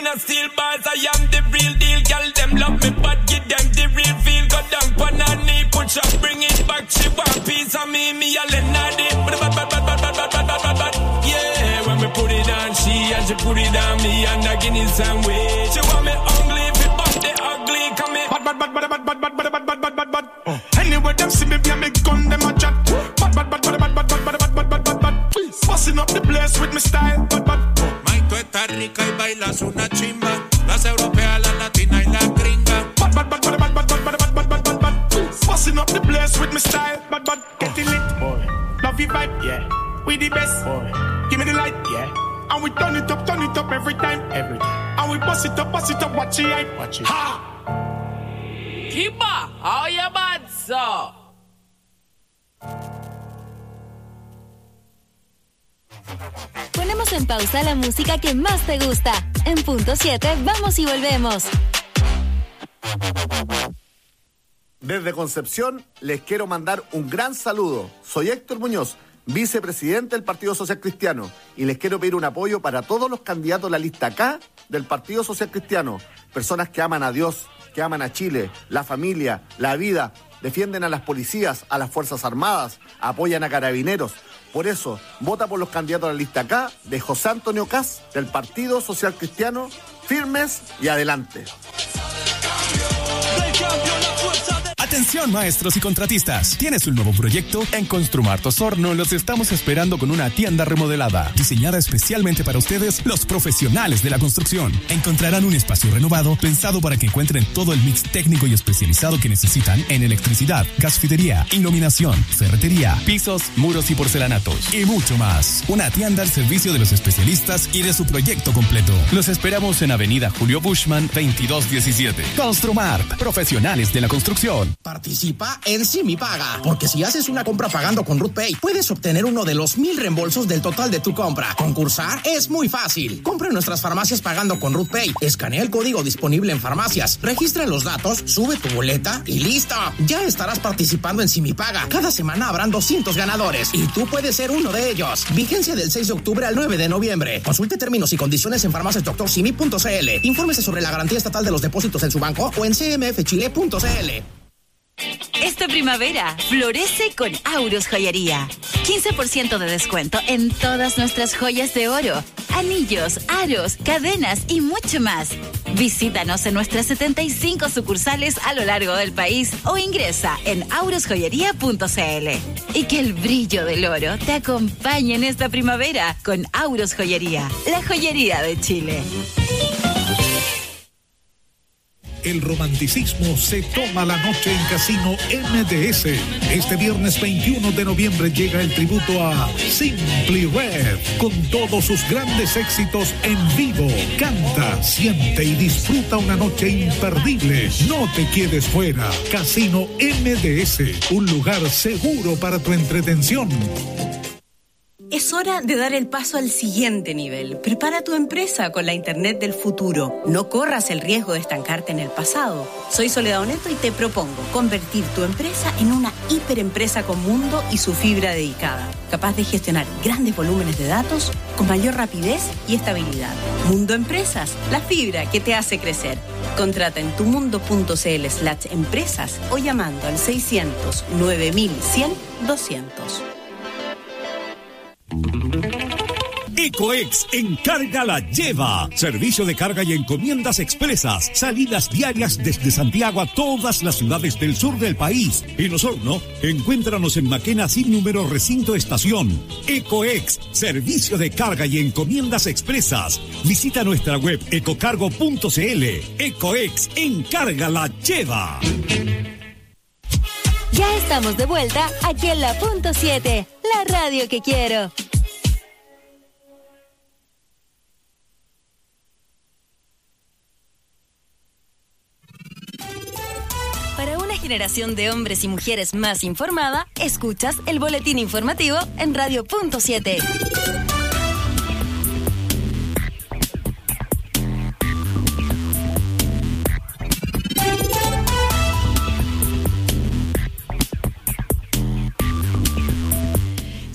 a steel bars, I am the real deal. Girl, them love me, but give them the real feel. Go down, pan her knee, push up, bring it back. She want piece of me, a Lenardi. Yeah, when me put it on she, and she put it on me, and I give it some way. She want me ugly, if it bump the ugly, come me. Bad. Anyway, them see me, be a me gun, them a chat. Bad. Busting up the place with me style, bad. Tú estás rica y bailas una chimba. Las europeas, la latina y la gringa. Busting up the place with me style, bad. Getting lit, boy. Love you vibe, yeah. We the best, boy. Give me the light, yeah. And we turn it up every time. And we bust it up, watch it, watch it. Ha! Kiba, how you bad, so? Ponemos en pausa la música que más te gusta. En punto 7, vamos y volvemos. Desde Concepción les quiero mandar un gran saludo. Soy Héctor Muñoz, vicepresidente del Partido Social Cristiano, y les quiero pedir un apoyo para todos los candidatos de la lista K del Partido Social Cristiano. Personas que aman a Dios, que aman a Chile, la familia, la vida, defienden a las policías, a las Fuerzas Armadas, apoyan a carabineros. Por eso, vota por los candidatos a la lista K de José Antonio Kast, del Partido Social Cristiano, firmes y adelante. Atención, maestros y contratistas. ¿Tienes un nuevo proyecto? En Construmart Osorno los estamos esperando con una tienda remodelada, diseñada especialmente para ustedes, los profesionales de la construcción. Encontrarán un espacio renovado, pensado para que encuentren todo el mix técnico y especializado que necesitan en electricidad, gasfidería, iluminación, ferretería, pisos, muros y porcelanatos, y mucho más. Una tienda al servicio de los especialistas y de su proyecto completo. Los esperamos en Avenida Julio Bushman, 2217. Construmart, profesionales de la construcción. Participa en Simipaga, porque si haces una compra pagando con RootPay, puedes obtener uno de los 1,000 reembolsos del total de tu compra. Concursar es muy fácil. Compra en nuestras farmacias pagando con RootPay. Escanea el código disponible en farmacias, registra los datos, sube tu boleta y ¡listo! Ya estarás participando en Simipaga. Cada semana habrán 200 ganadores y tú puedes ser uno de ellos. Vigencia del 6 de octubre al 9 de noviembre. Consulte términos y condiciones en farmaciasdoctorsimi.cl. Infórmese sobre la garantía estatal de los depósitos en su banco o en cmfchile.cl. Esta primavera, florece con Aurus Joyería. 15% de descuento en todas nuestras joyas de oro, anillos, aros, cadenas y mucho más. Visítanos en nuestras 75 sucursales a lo largo del país o ingresa en aurusjoyería.cl. Y que el brillo del oro te acompañe en esta primavera con Aurus Joyería, la joyería de Chile. El romanticismo se toma la noche en Casino MDS. Este viernes 21 de noviembre llega el tributo a Simply Red, con todos sus grandes éxitos en vivo. Canta, siente y disfruta una noche imperdible. No te quedes fuera. Casino MDS, un lugar seguro para tu entretención. Es hora de dar el paso al siguiente nivel. Prepara tu empresa con la Internet del futuro. No corras el riesgo de estancarte en el pasado. Soy Soledad Oneto y te propongo convertir tu empresa en una hiperempresa con mundo y su fibra dedicada, capaz de gestionar grandes volúmenes de datos con mayor rapidez y estabilidad. Mundo Empresas, la fibra que te hace crecer. Contrata en tumundo.cl/empresas o llamando al 600 9100 200. Ecoex Encarga la Lleva. Servicio de carga y encomiendas expresas. Salidas diarias desde Santiago a todas las ciudades del sur del país. En Osorno, encuéntranos en Maquena sin número recinto estación. Ecoex, servicio de carga y encomiendas expresas. Visita nuestra web ecocargo.cl. Ecoex Encarga la Lleva. Ya estamos de vuelta aquí en la Punto 7, la radio que quiero. Para una generación de hombres y mujeres más informada, escuchas el boletín informativo en Radio Punto 7.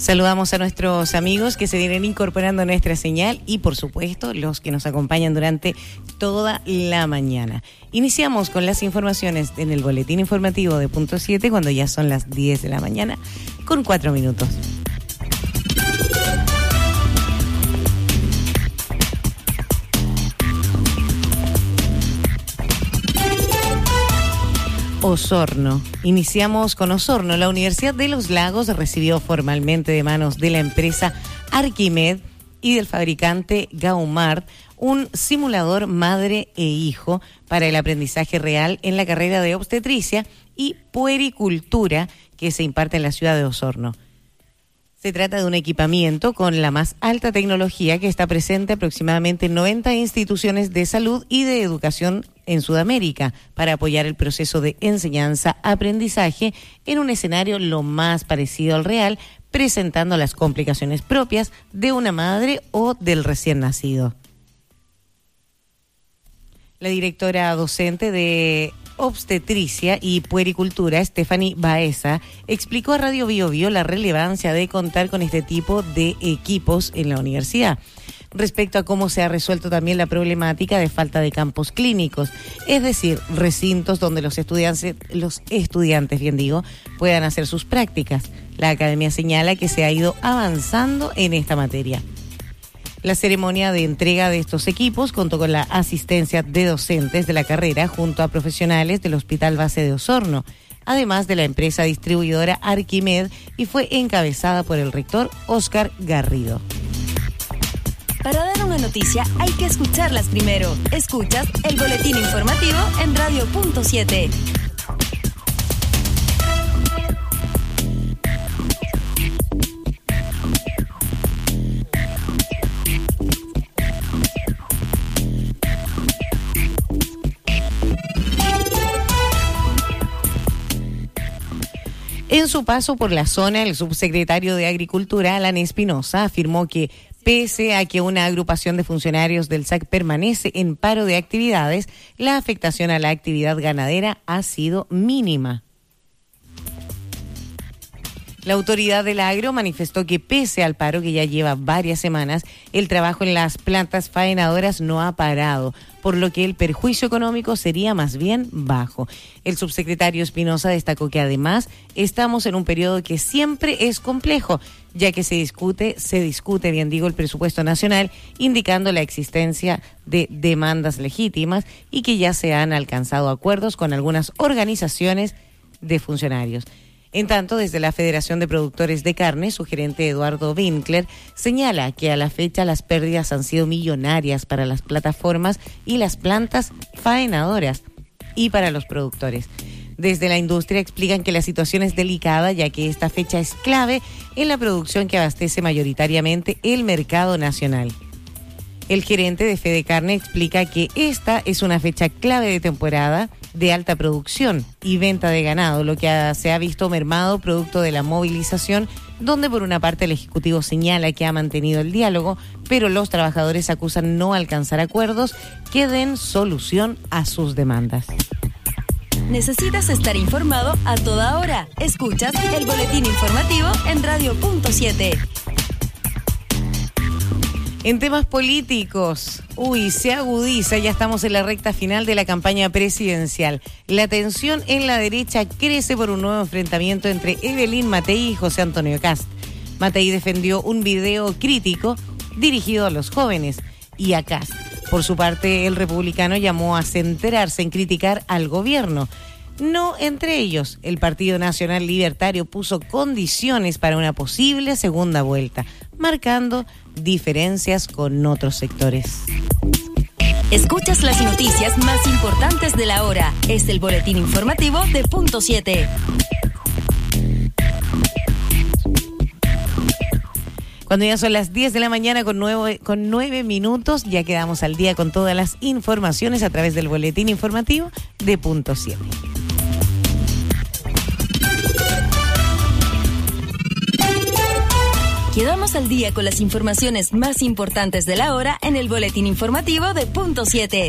Saludamos a nuestros amigos que se vienen incorporando a nuestra señal y, por supuesto, los que nos acompañan durante toda la mañana. Iniciamos con las informaciones en el boletín informativo de Punto 7 cuando ya son las 10 de la mañana con 4 minutos. Osorno. Iniciamos con Osorno. La Universidad de los Lagos recibió formalmente de manos de la empresa Arquimed y del fabricante Gaumard un simulador madre e hijo para el aprendizaje real en la carrera de obstetricia y puericultura que se imparte en la ciudad de Osorno. Se trata de un equipamiento con la más alta tecnología que está presente aproximadamente en 90 instituciones de salud y de educación en Sudamérica para apoyar el proceso de enseñanza-aprendizaje en un escenario lo más parecido al real, presentando las complicaciones propias de una madre o del recién nacido. La directora docente de obstetricia y puericultura, Stephanie Baeza, explicó a Radio Bio Bio la relevancia de contar con este tipo de equipos en la universidad. Respecto a cómo se ha resuelto también la problemática de falta de campos clínicos, es decir, recintos donde los estudiantes, puedan hacer sus prácticas. La academia señala que se ha ido avanzando en esta materia. La ceremonia de entrega de estos equipos contó con la asistencia de docentes de la carrera junto a profesionales del Hospital Base de Osorno, además de la empresa distribuidora Arquimed, y fue encabezada por el rector Óscar Garrido. Para dar una noticia hay que escucharlas primero. Escuchas el boletín informativo en Radio Punto 7. En su paso por la zona, el subsecretario de Agricultura, Alan Espinosa, afirmó que pese a que una agrupación de funcionarios del SAC permanece en paro de actividades, la afectación a la actividad ganadera ha sido mínima. La autoridad del agro manifestó que pese al paro que ya lleva varias semanas, el trabajo en las plantas faenadoras no ha parado, por lo que el perjuicio económico sería más bien bajo. El subsecretario Espinosa destacó que además estamos en un periodo que siempre es complejo, ya que se discute el presupuesto nacional, indicando la existencia de demandas legítimas y que ya se han alcanzado acuerdos con algunas organizaciones de funcionarios. En tanto, desde la Federación de Productores de Carne, su gerente Eduardo Winkler señala que a la fecha las pérdidas han sido millonarias para las plataformas y las plantas faenadoras y para los productores. Desde la industria explican que la situación es delicada, ya que esta fecha es clave en la producción que abastece mayoritariamente el mercado nacional. El gerente de Fede Carne explica que esta es una fecha clave de temporada de alta producción y venta de ganado, lo que se ha visto mermado producto de la movilización, donde por una parte el Ejecutivo señala que ha mantenido el diálogo, pero los trabajadores acusan no alcanzar acuerdos que den solución a sus demandas. Necesitas estar informado a toda hora. Escuchas el boletín informativo en Radio Punto 7. En temas políticos, se agudiza, ya estamos en la recta final de la campaña presidencial. La tensión en la derecha crece por un nuevo enfrentamiento entre Evelyn Matei y José Antonio Kast. Matei defendió un video crítico dirigido a los jóvenes y a Kast. Por su parte, el republicano llamó a centrarse en criticar al gobierno. No entre ellos. El Partido Nacional Libertario puso condiciones para una posible segunda vuelta, marcando diferencias con otros sectores. Escuchas las noticias más importantes de la hora. Es el boletín informativo de Punto 7. Cuando ya son las 10 de la mañana con 9 minutos, ya quedamos al día con todas las informaciones a través del boletín informativo de Punto 7. Quedamos al día con las informaciones más importantes de la hora en el boletín informativo de Punto 7.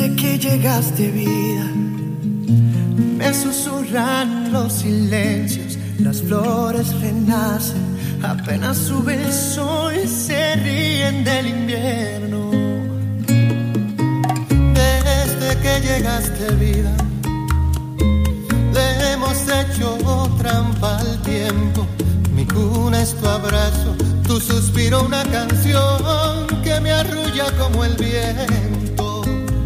Desde que llegaste, vida, me susurran los silencios, las flores renacen, apenas sube el sol y se ríen del invierno. Desde que llegaste, vida, le hemos hecho trampa al tiempo. Mi cuna es tu abrazo, tu suspiro una canción que me arrulla como el viento.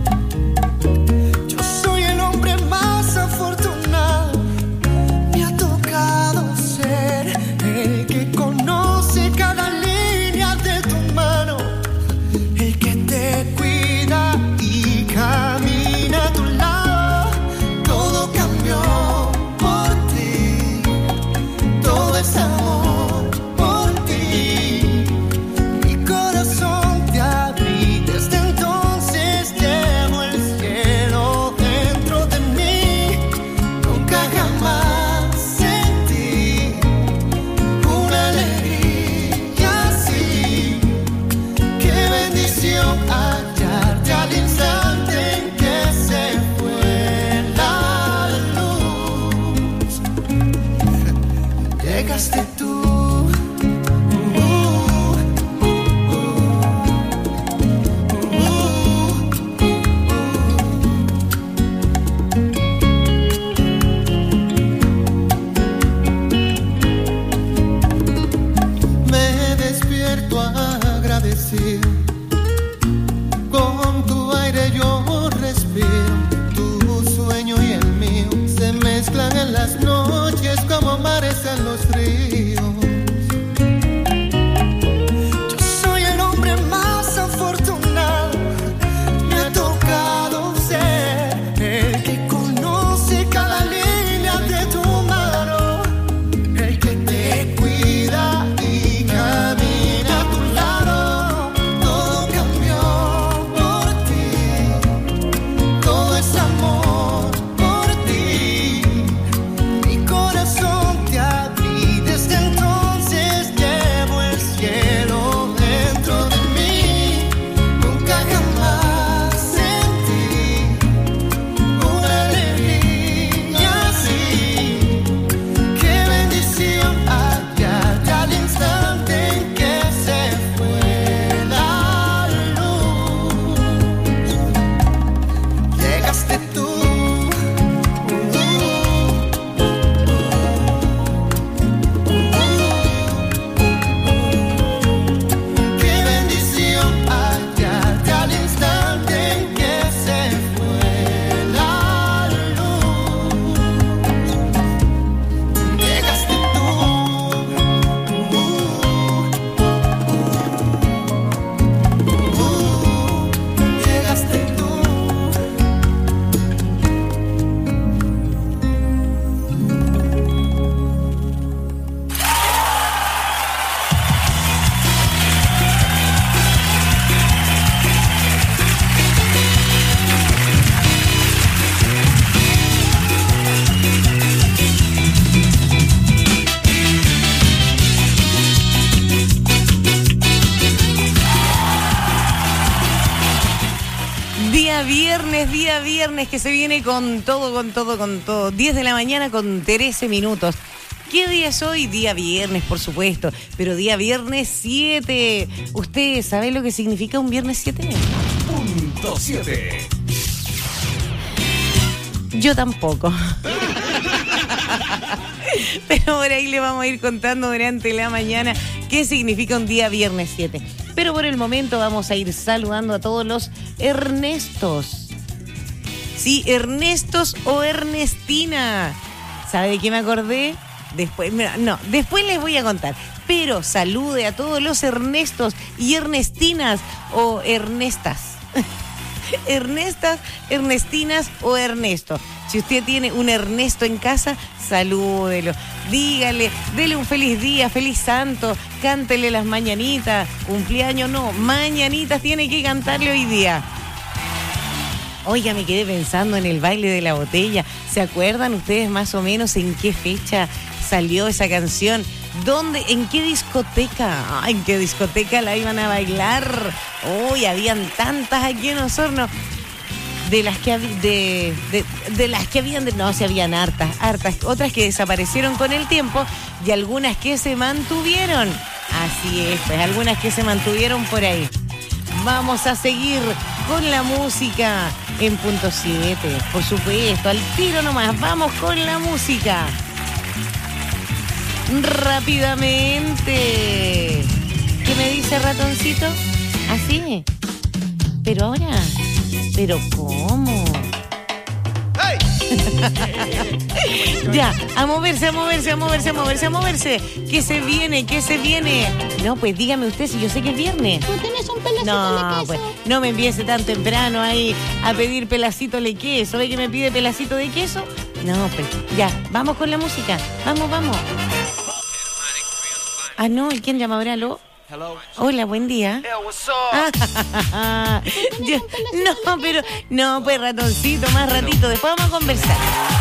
Yo soy el hombre más afortunado, me ha tocado ser el que conoce cada línea de tu mano, el que te cuida y camina a tu lado. Todo cambió por ti, todo es amor por ti. Mi corazón te abrí, desde entonces llevo el cielo dentro de mí. Nunca jamás sentí una alegría así. Qué bendición hallarte al instante en que se fue la luz. Llegaste tú. Me despierto agradecido, con tu aire yo respiro, tu sueño y el mío se mezclan en las noches como mares en los ríos. Yo soy el hombre más afortunado, me ha tocado ser el que conoce cada línea de tu mano, el que te cuida y camina a tu lado. Todo cambió por ti, todo es amor por ti. Mi corazón te abrí, desde entonces llevo el cielo dentro de mí. Nunca jamás sentí una alegría así. Qué bendición hallarte al instante en que se fue la luz. Llegaste tú. Qué bendición hallarte al instante en que se fue la luz. Llegaste tú. Llegaste tú. Día viernes que se viene con todo. 10 de la mañana con 13 minutos. ¿Qué día es hoy? Día viernes, por supuesto, pero día viernes 7. ¿Usted sabe lo que significa un viernes 7? Punto 7. Yo tampoco. Pero por ahí le vamos a ir contando durante la mañana qué significa un día viernes 7. Pero por el momento vamos a ir saludando a todos los Ernestos. Sí, Ernestos o Ernestina. ¿Sabe de qué me acordé? Después les voy a contar. Pero salude a todos los Ernestos y Ernestinas o Ernestas. Ernestas, Ernestinas o Ernesto. Si usted tiene un Ernesto en casa, salúdelo, dígale, dele un feliz día, feliz santo, cántele las mañanitas, cumpleaños no, mañanitas tiene que cantarle hoy día. Oiga, me quedé pensando en el baile de la botella. ¿Se acuerdan ustedes más o menos en qué fecha salió esa canción? ¿Dónde? ¿En qué discoteca? ¿En qué discoteca la iban a bailar? Uy, habían tantas aquí en Osorno. de las que habían, no, se habían hartas, otras que desaparecieron con el tiempo y algunas que se mantuvieron. Así es, pues algunas que se mantuvieron por ahí. Vamos a seguir con la música en punto 7, por supuesto, al tiro nomás, vamos con la música. Rápidamente. ¿Qué me dice ratoncito? ¿Así? ¿Pero ahora? ¿Pero cómo? ¡Hey! Ya, a moverse. ¿Qué se viene? No, pues dígame usted si yo sé que es viernes. ¿Tú tienes un pelacito de queso? Pues no me empiece tan temprano ahí a pedir pelacito de queso. ¿Ve que me pide pelacito de queso? No, pues ya, vamos con la música. Vamos. Ah, no, ¿y quién llama ahora? ¿Aló? Hello. Hola, buen día. Hey, what's up? No, pues ratoncito, más ratito, después vamos a conversar.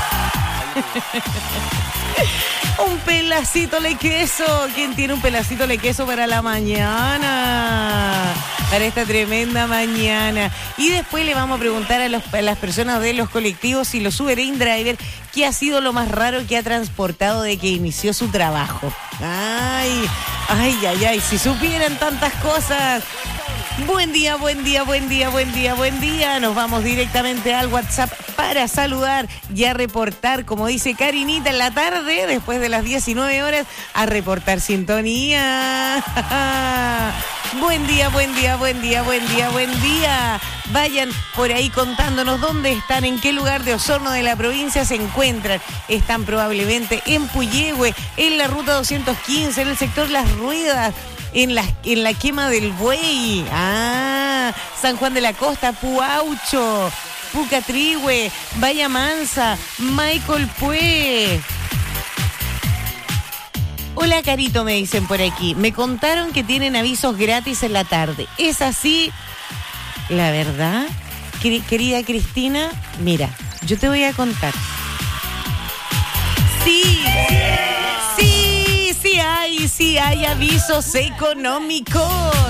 Un pelacito de queso. ¿Quién tiene un pelacito de queso para la mañana? Para esta tremenda mañana. Y después le vamos a preguntar a las personas de los colectivos y los Uber Driver qué ha sido lo más raro que ha transportado de que inició su trabajo. Ay, si supieran tantas cosas. Buen día. Nos vamos directamente al WhatsApp para saludar y a reportar, como dice Karinita en la tarde, después de las 19 horas, a reportar sintonía. Buen día. Vayan por ahí contándonos dónde están, en qué lugar de Osorno de la provincia se encuentran. Están probablemente en Puyehue, en la ruta 215, en el sector Las Ruedas, en la quema del buey. San Juan de la Costa, Puaucho, Pucatrihue, Bahía Mansa, Michael Pue. Hola, Carito, me dicen por aquí. Me contaron que tienen avisos gratis en la tarde. ¿Es así? La verdad, querida Cristina, mira, yo te voy a contar. Sí hay avisos económicos.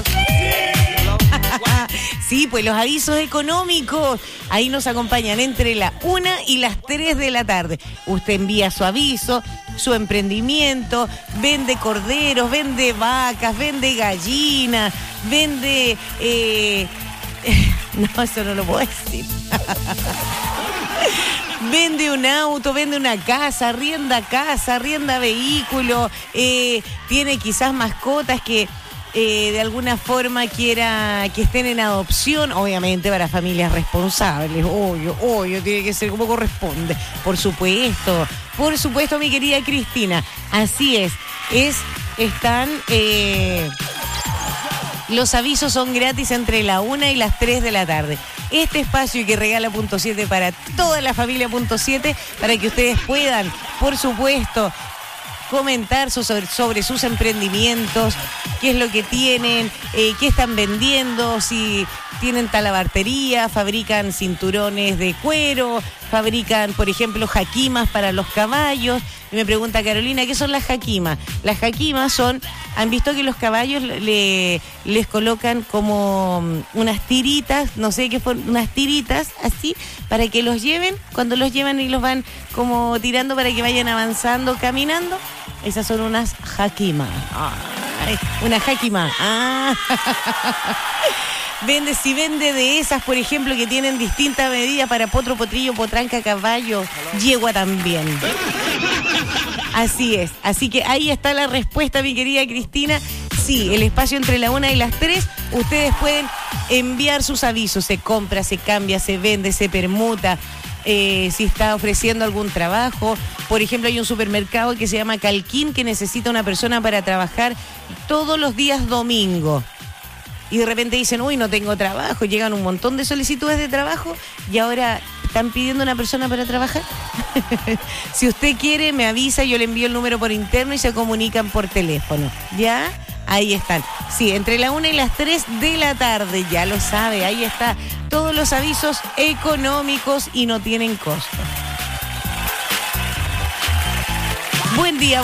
Sí, pues los avisos económicos, ahí nos acompañan entre la 1 y las 3 de la tarde. Usted envía su aviso, su emprendimiento, vende corderos, vende vacas, vende gallinas, vende... No, eso no lo puedo decir. Vende un auto, vende una casa, arrienda vehículo, tiene quizás mascotas que de alguna forma quiera que estén en adopción, obviamente para familias responsables, obvio, tiene que ser como corresponde, por supuesto, mi querida Cristina, así están... Los avisos son gratis entre la 1 y las 3 de la tarde. Este espacio que regala Punto 7 para toda la familia Punto 7, para que ustedes puedan, por supuesto, comentar sobre sus emprendimientos, qué es lo que tienen, qué están vendiendo, si tienen talabartería, fabrican cinturones de cuero, fabrican, por ejemplo, jaquimas para los caballos. Y me pregunta Carolina, ¿qué son las jaquimas? Las jaquimas son, ¿han visto que los caballos les colocan como unas tiritas, no sé qué, unas tiritas así, para que los lleven, cuando los llevan y los van como tirando para que vayan avanzando, caminando? Esas son unas jaquimas. Una jaquima. Vende de esas, por ejemplo, que tienen distintas medidas para potro, potrillo, potranca, caballo, yegua también. Así es. Así que ahí está la respuesta, mi querida Cristina. Sí, el espacio entre la 1 y las 3, ustedes pueden enviar sus avisos. Se compra, se cambia, se vende, se permuta. Si está ofreciendo algún trabajo. Por ejemplo, hay un supermercado que se llama Calquín que necesita una persona para trabajar todos los días domingo. Y de repente dicen, uy, no tengo trabajo. Llegan un montón de solicitudes de trabajo y ahora están pidiendo una persona para trabajar. Si usted quiere, me avisa, yo le envío el número por interno y se comunican por teléfono. ¿Ya? Ahí están. Sí, entre la 1 y las 3 de la tarde, ya lo sabe, ahí está. Todos los avisos económicos y no tienen costo. Buen día.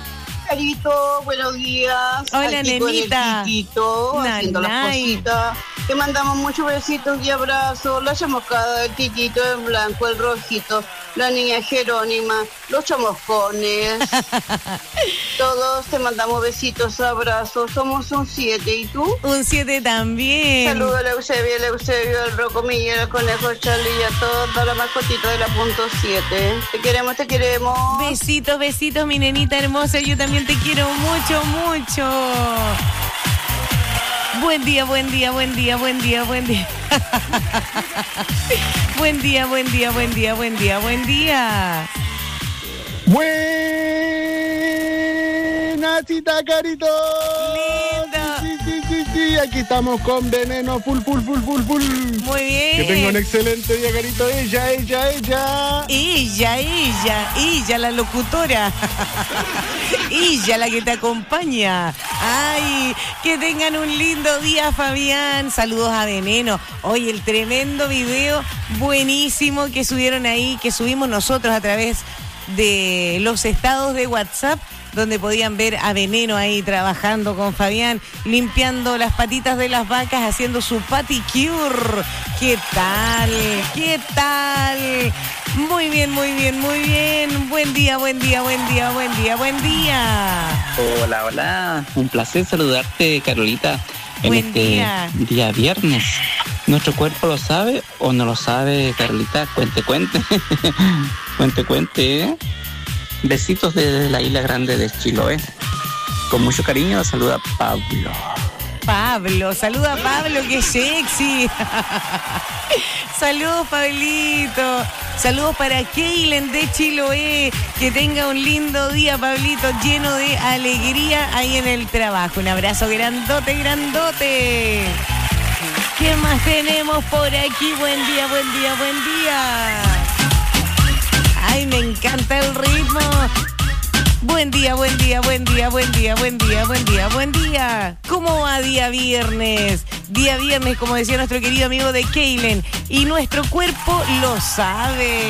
Carito, buenos días. Hola, aquí nenita. Haciendo las cositas. Te mandamos muchos besitos y abrazos. La chamoscada, el titito en blanco, el rojito, la niña Jerónima, los chamoscones. Todos te mandamos besitos, abrazos. Somos un 7, ¿y tú? Un 7 también. Saludos a Eusebio, al Rocomilla, al Conejo Charlie y a toda la mascotita de la punto 7. Te queremos, te queremos. Besitos, besitos, mi nenita hermosa. Yo también te quiero mucho, mucho. Buen día, buen día, buen día, buen día, buen día. Buen día, buen día, buen día, buen día, buen día. Buena cita, Carito. Lindo. Sí, aquí estamos con veneno full. Muy bien. Que tenga un excelente día, Carito. Ella, la locutora. Ella, la que te acompaña. Ay, que tengan un lindo día, Fabián. Saludos a Veneno. Oye, el tremendo video buenísimo que subieron ahí, que subimos nosotros a través de los estados de WhatsApp, donde podían ver a Veneno ahí trabajando con Fabián, limpiando las patitas de las vacas, haciendo su paticure. ¿Qué tal? ¿Qué tal? Muy bien, muy bien, muy bien. Buen día, buen día, buen día, buen día, buen día. Hola, hola. Un placer saludarte, Carolita, en Buen este día viernes. ¿Nuestro cuerpo lo sabe o no lo sabe, Carolita? Cuente. Cuente, ¿eh? Besitos desde la Isla Grande de Chiloé. Con mucho cariño, saluda Pablo. Saluda a Pablo, que sexy. Saludos, Pablito. Saludos para Keilen de Chiloé. Que tenga un lindo día, Pablito, lleno de alegría ahí en el trabajo. Un abrazo grandote. ¿Qué más tenemos por aquí? Buen día. Ay, me encanta el ritmo. Buen día. ¿Cómo va día viernes? Día viernes, como decía nuestro querido amigo de Keilen. Y nuestro cuerpo lo sabe.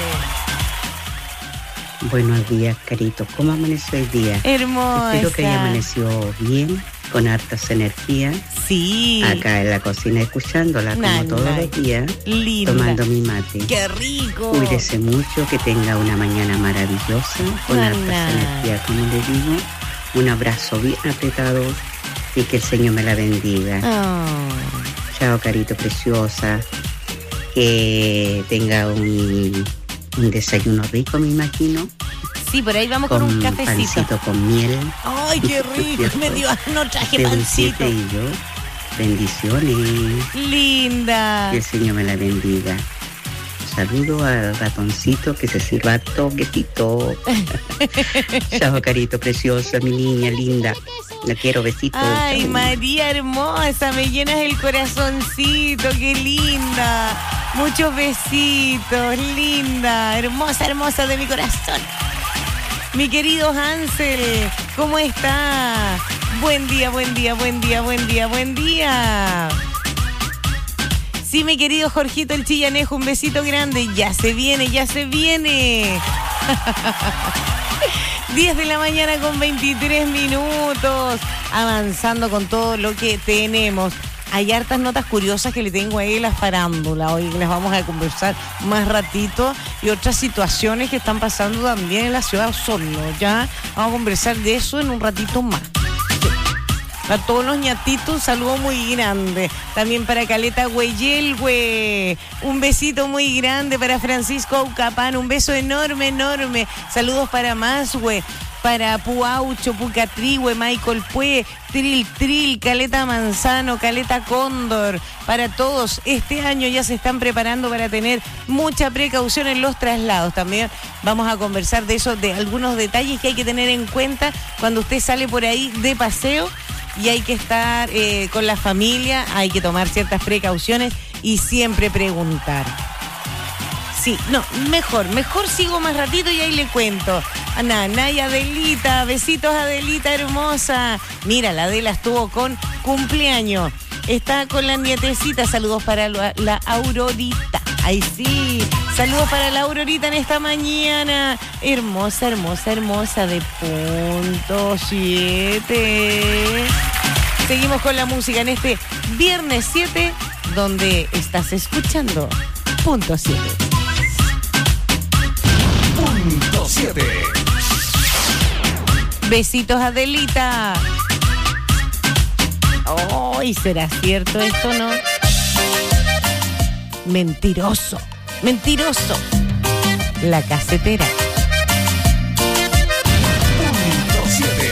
Buenos días, Carito. ¿Cómo amaneció el día? Hermosa. Espero que haya amanecido bien, con hartas energías. Sí. Acá en la cocina escuchándola como todos los días. Linda. Tomando mi mate. ¡Qué rico! Cuídese mucho, que tenga una mañana maravillosa, con hartas energías, como le digo. Un abrazo bien apretado y que el Señor me la bendiga. Chao, Carito preciosa. Que tenga un desayuno rico, me imagino. Sí, por ahí vamos con un cafecito. Pancito con miel. ¡Ay, qué rico! No traje de pancito. Y yo, bendiciones. Linda. Que el Señor me la bendiga. Saludo al ratoncito, que se sirva toquecito. Chao, Carito preciosa, mi niña linda. La quiero, besitos. Ay, chao. María hermosa, me llenas el corazoncito, qué linda. Muchos besitos, linda, hermosa de mi corazón. Mi querido Hansel, ¿cómo está? Buen día. Sí, mi querido Jorgito el Chillanejo, un besito grande. Ya se viene. 10 de la mañana con 23 minutos. Avanzando con todo lo que tenemos. Hay hartas notas curiosas que le tengo ahí en la farándula. Hoy les vamos a conversar más ratito. Y otras situaciones que están pasando también en la ciudad de Osorno. Ya vamos a conversar de eso en un ratito más. A todos los ñatitos, un saludo muy grande. También para Caleta Güeyelgüe. Un besito muy grande para Francisco Aucapán. Un beso enorme. Saludos para Masgüe, para Puaucho, Pucatrihue, Michael Pue, Tril, Caleta Manzano, Caleta Cóndor. Para todos, este año ya se están preparando para tener mucha precaución en los traslados. También vamos a conversar de eso, de algunos detalles que hay que tener en cuenta cuando usted sale por ahí de paseo. Y hay que estar con la familia, hay que tomar ciertas precauciones y siempre preguntar. Sí, no, mejor sigo más ratito y ahí le cuento. Ana y Adelita, besitos Adelita hermosa. Mira, la Adela estuvo con cumpleaños. Está con la nietecita, saludos para la Aurorita. Ay, sí, saludos para la Aurorita en esta mañana. Hermosa de punto 7. Seguimos con la música en este viernes 7, donde estás escuchando Punto 7. Punto 7. Besitos, Adelita. Oh, ¿y será cierto esto, no? Mentiroso, mentiroso. La casetera. Punto 7.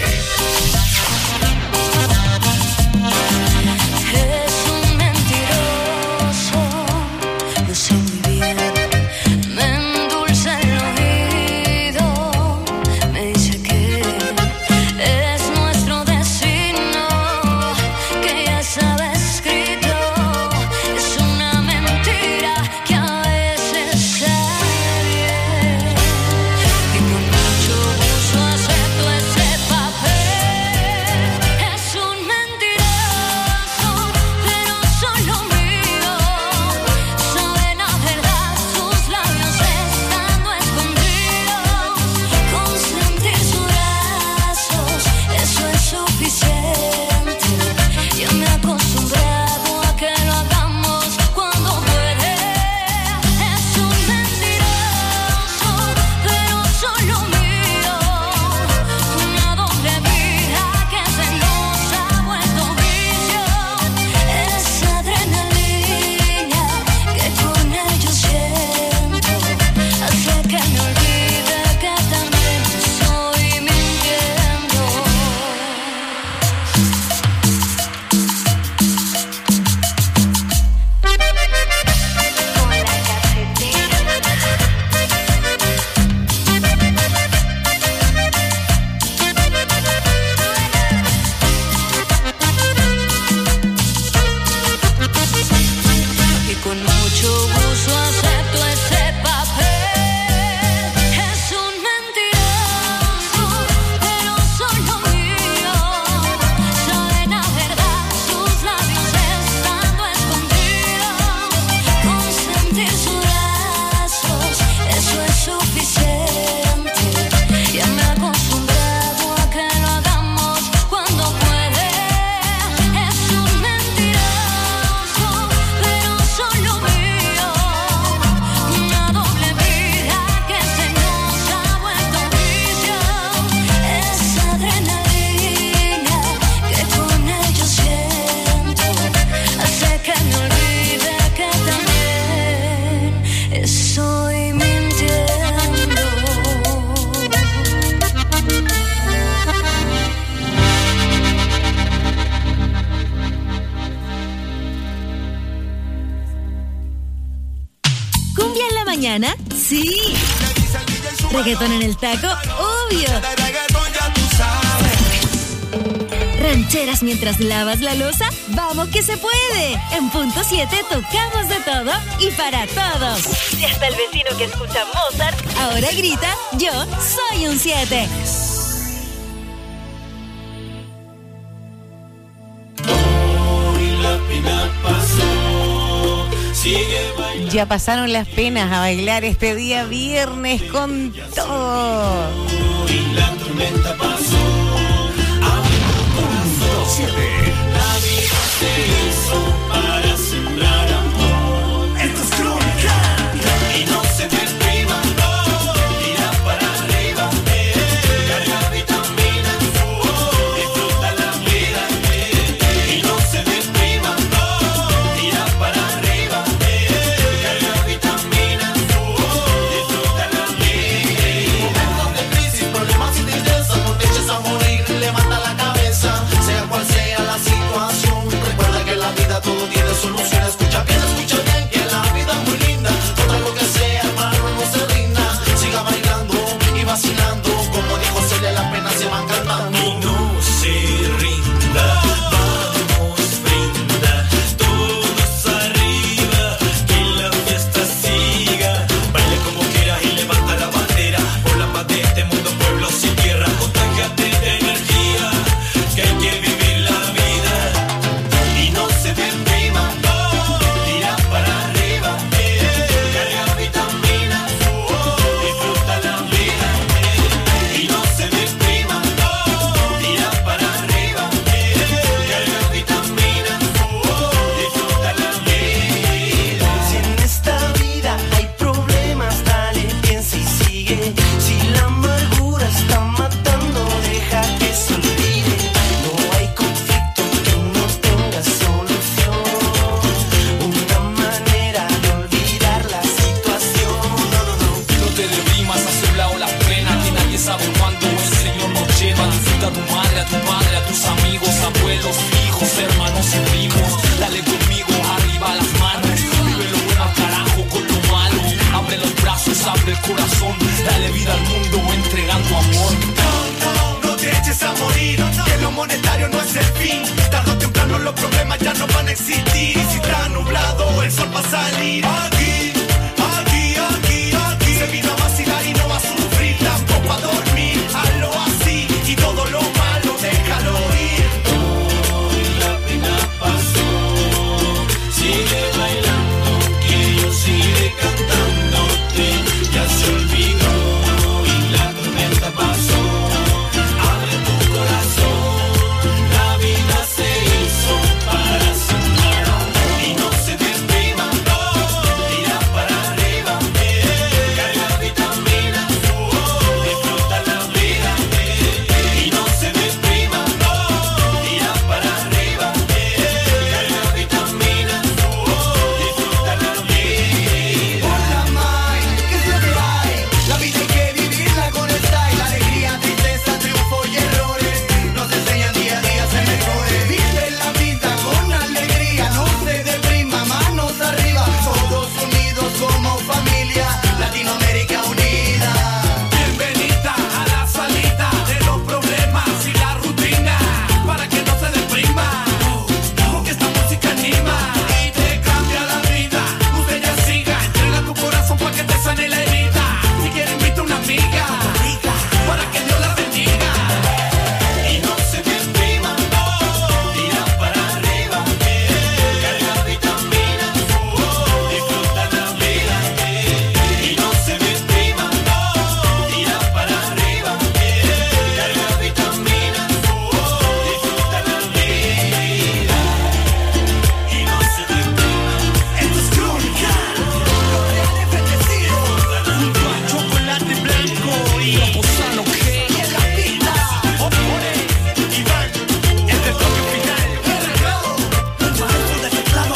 Eres un mentiroso, lo sé muy bien. Me endulza el oído, me dice que es nuestro destino, que ya estaba escrito. Es una mentira que a veces sale bien. Y con mucho gusto acepto ese papel. Es un mentiroso, pero solo mío. Sabe la verdad, sus labios estando escondidos. Con sentir sus brazos, eso es suficiente. Yo me he acostumbrado a que lo hagamos cuando puede. Es un mentiroso, pero solo mío. Una doble vida que se nos ha vuelto vicio. Esa adrenalina que con ellos siento hace que me olvide que también estoy mintiendo. Y con mucho gusto acepto ese papel. Es un mentiroso, pero solo mío. Sabe la verdad, sus labios estando escondidos. Con sentir sus brazos, eso es suficiente. Ya me he acostumbrado a que lo hagamos cuando puede. Es un mentiroso, pero solo mío. Una doble vida que se nos ha vuelto vicio. Esa adrenalina que con ellos siento hace que me olvide que también estoy mintiendo. ¿Cumbia en la mañana? Sí. ¿Reggaetón en el taco? Obvio. ¿Rancheras mientras lavas la loza? ¡Vamos que se puede! En Punto 7 tocamos de todo y para todos. Y hasta el vecino que escucha Mozart ahora grita, yo soy un 7. Ya pasaron las penas a bailar este día viernes con todo. Y la tormenta pasó. Punto 7. La vida se hizo para sembrar amor. Esto es crónica. Y no se deprima, no. Tira para arriba, carga vitaminas, disfruta la vida. Y no se deprima, no. Tira para arriba, carga vitaminas, disfruta la vida. Momentos de crisis, problemas y tristeza, no te eches a morir, levanta la cabeza, sea cual sea la resistir. Y si está nublado, el sol va a salir. Aquí, aquí, aquí, aquí. Se vino a vacilar y no va a sufrir. Tampoco a dormir, hazlo así. Y todo lo malo, déjalo ir. Hoy la pena pasó. Sigue bailando, que yo sigue cantándote. Ya se olvidó y la tormenta pasó. Abre tu corazón. La vida se hizo para soñar y no se deprima, tira para arriba, carga vitaminas, disfruta la vida y no se deprima, tira para arriba, carga vitaminas, disfruta la vida. Hola, Mike, ¿qué es lo que hay? La vida hay que vivirla con style. Alegría, tristeza, triunfo y errores nos enseñan día a día a ser mejores. Vive la vida con alegría, no se deprima, manos arriba. Todos unidos como familia, Latinoamérica unida. Bienvenida a la salida de los problemas y la rutina, para que no se deprima, porque esta música anima y te cambia la vida. Usted ya siga, entrega tu corazón para que te sane la herida. Si quiere invita a una amiga, para que Dios la bendiga. Y no se deprima, tira para arriba, carga vitaminas, disfruta la vida. Y no se deprima, tira para arriba, carga vitaminas, disfruta la vida. Y no se deprima. Esto es crónica. Reales bendecidos. Chocolate blanco y Lozano G. Y en la pista. Iván, el del toque final. Arreglado. Maestro de teclado.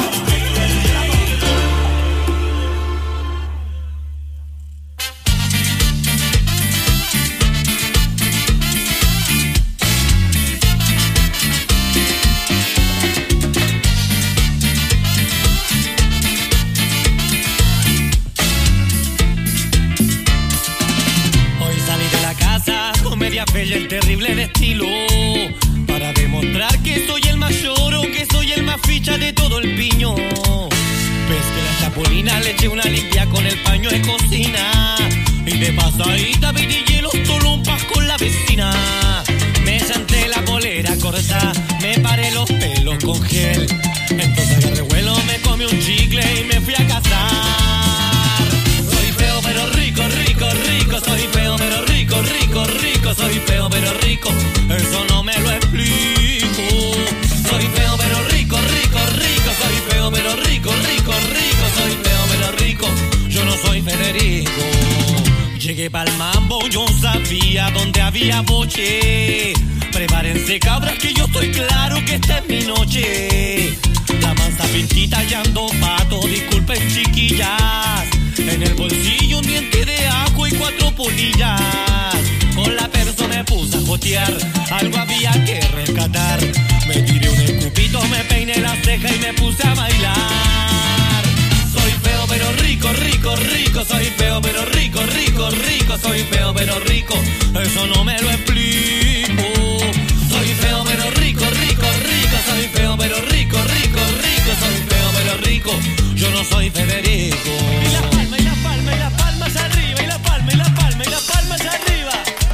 Hoy salí de la casa con media fe y el terrible de estilo, para demostrar que soy el mayor o que soy el más ficha de todo el piño. Ves que la chapulina le eché una limpia con el paño de cocina, y de pasadita vi hielos tolompas con la vecina. Me senté la polera corta, me paré los pelos con gel, entonces agarré vuelo, me comí un chicle y me fui a casar. Soy feo pero rico, rico, rico. Soy feo pero rico, rico, rico. Soy feo pero rico, eso no me lo explico. Soy feo pero rico, rico, rico. Soy feo pero rico, rico, rico. Soy feo pero rico, yo no soy Federico. Llegué pa'l mambo, yo sabía dónde había boche. Prepárense cabras que yo estoy claro que esta es mi noche. La mansa pintita y ando pato, disculpen chiquillas. En el bolsillo un diente de ajo y 4 polillas. Con la perso me puse a jotear, algo había que rescatar. Me tiré un escupito, me peiné la ceja y me puse a bailar. Soy feo pero rico, rico, rico. Soy feo pero rico, rico, rico. Soy feo pero rico, eso no me lo explico. Soy feo pero rico, rico, rico. Soy feo pero rico, rico, rico. Soy feo pero rico, yo no soy Federico. Y la palma, y la palma, y la palma hacia arriba. Y la palma, y la palma, y la palma hacia arriba.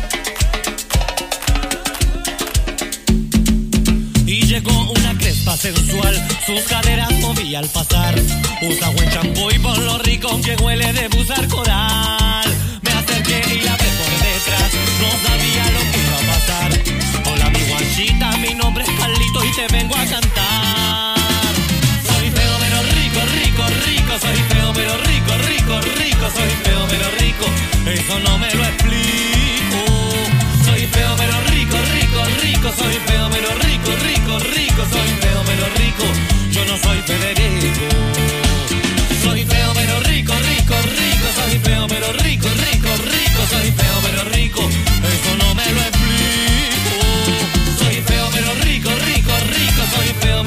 Y llegó una crespa sensual, sus caderas movía al pasar. Usa buen champú y por lo rico que huele de buzar coral. Me acerqué y la ve por detrás, no sabía lo que iba a pasar. Hola mi guachita, mi nombre es Carlito y te vengo a cantar. Soy feo pero rico, rico, rico. Soy feo pero rico, rico, rico. Soy feo pero rico, eso no me lo explico. Soy feo pero rico, rico, rico. Soy feo pero rico, rico, rico. Soy feo pero rico, yo no soy Federico. Soy feo pero rico, rico, rico. Soy feo pero rico, rico, rico. Soy feo pero rico, eso no me lo explico. Soy feo pero rico, rico, rico. Soy feo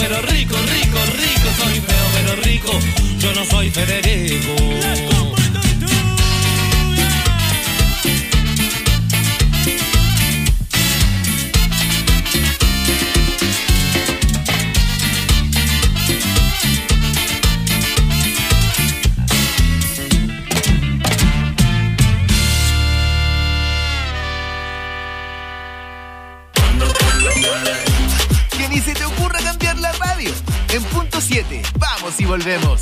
7. Vamos y volvemos.